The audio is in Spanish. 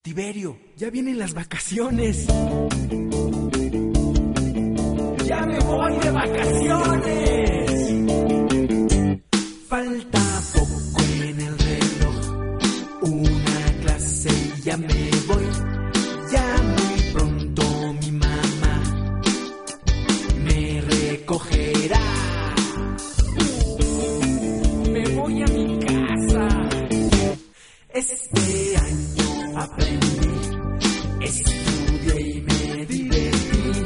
Tiberio, ya vienen las vacaciones. ¡Ya me voy de vacaciones! Falta poco en el reloj, una clase y ya me voy. Ya muy pronto mi mamá me recogerá. Me voy a mi casa. Espero